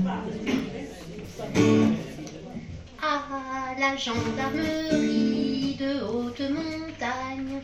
À la gendarmerie de haute montagne.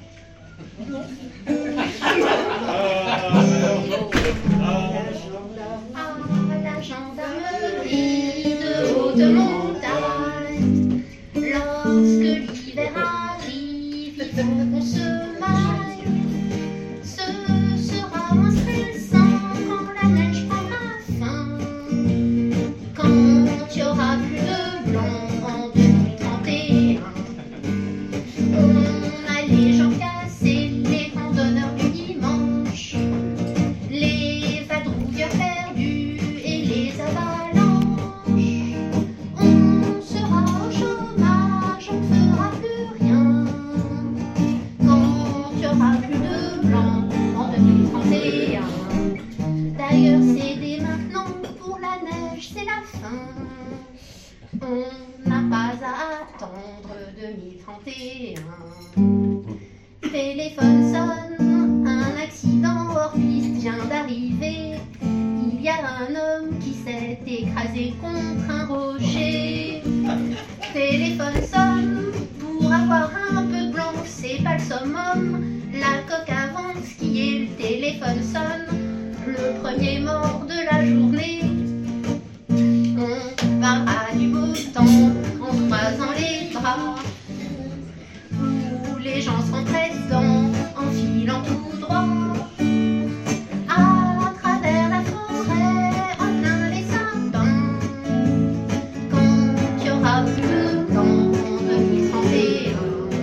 À la gendarmerie de haute montagne. Lorsque l'hiver arrive, il faut qu'on se maille. Ce sera moins stressant quand la neige prendra fin. Quand il y aura plus de blanc en 2031. On a les jambes cassées, les randonneurs du dimanche, les vadrouilleurs perdus et les avalanches. On sera au chômage, on ne fera plus rien. Quand il y aura plus de blanc en 2031. D'ailleurs c'est dès maintenant, pour la neige c'est la fin. On n'a pas à attendre 2031. Téléphone sonne, un accident hors piste vient d'arriver. Il y a un homme qui s'est écrasé contre un rocher. Téléphone sonne, pour avoir un peu de blanc, c'est pas le summum. La coque avance, qui est le téléphone sonne. Le premier mort de la journée. On parlera du beau temps en croisant les bras, où les gens seront présents en filant tout droit. À travers la forêt, en plein les sapins. Quand il y aura plus de blanc en 2031.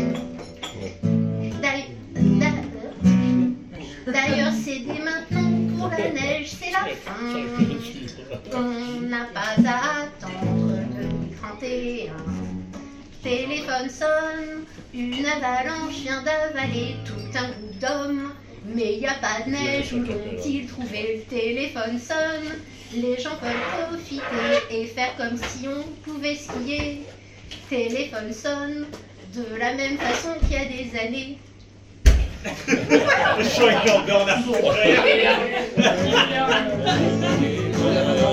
D'ailleurs, c'est dès maintenant, pour la neige, c'est la fin. On n'a pas à attendre 2031. Téléphone sonne, une avalanche vient d'avaler tout un groupe d'hommes. Mais y a pas de neige, où l'ont-ils trouvé? Le téléphone sonne. Les gens veulent profiter et faire comme si on pouvait skier. Téléphone sonne, de la même façon qu'il y a des années. Je suis avec Bernard Congrès.